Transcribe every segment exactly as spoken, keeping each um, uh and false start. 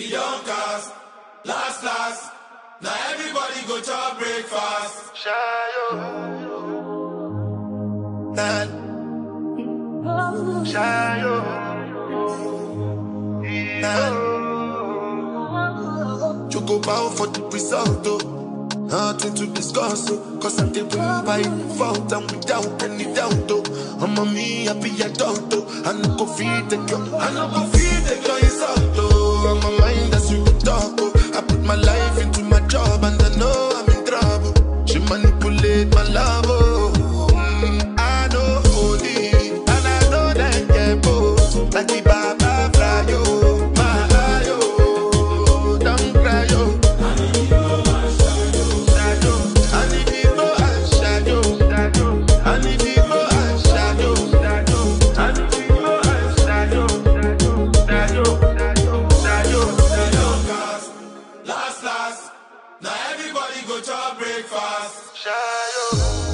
Million cars, last last. Now everybody go to breakfast. Shayo. Nah. Shayo. Nah. You go bow for the result, though. Nothing to discuss, oh. Cause I did win by fault and without any doubt, though. I'm a me, I be a adult, though. I no go feed the girl, I no go feed the girl insult, though. I'm a mind that's you talk, oh. I put my life into my job and I know I'm in trouble. She manipulate my love, oh. Mm, I know holy, and I know that get both. Like the Baba fly, yo. My eye, yo. Don't cry, yo. Breakfast. Shayo.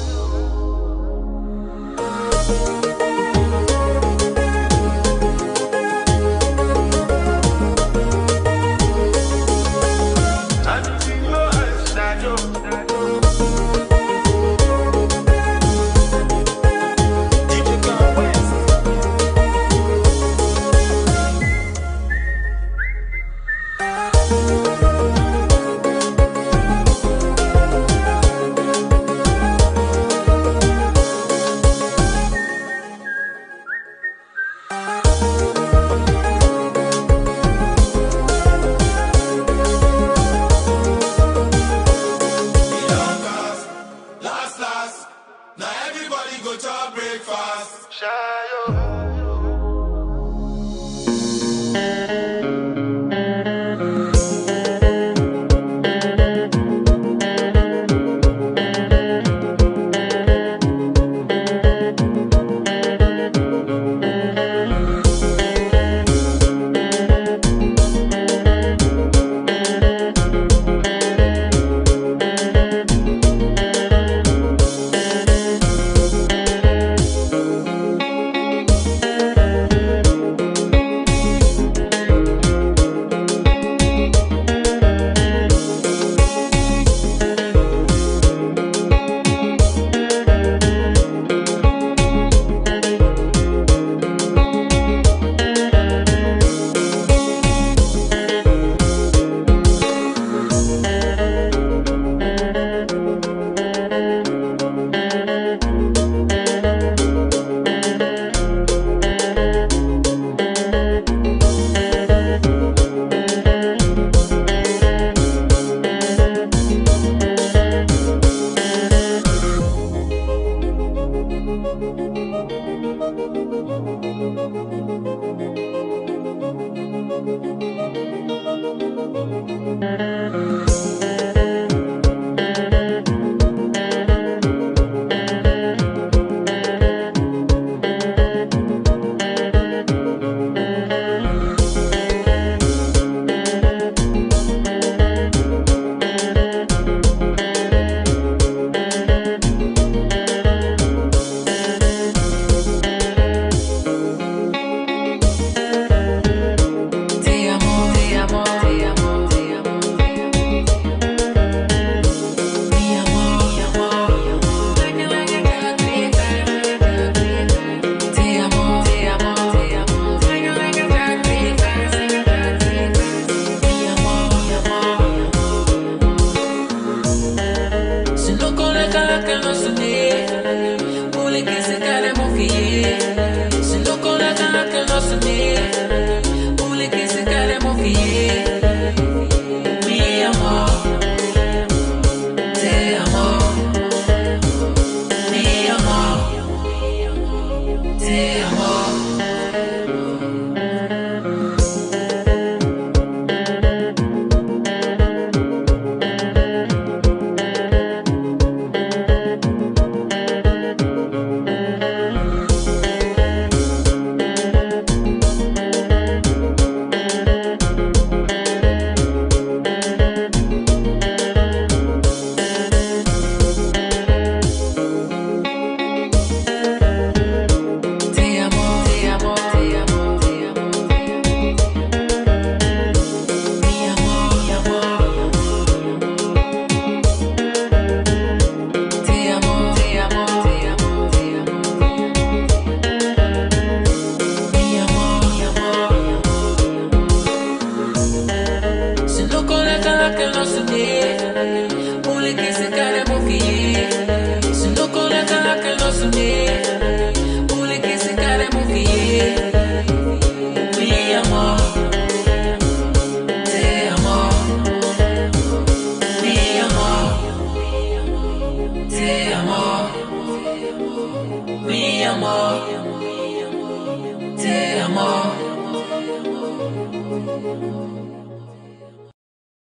Breakfast. Shayo. Thank you.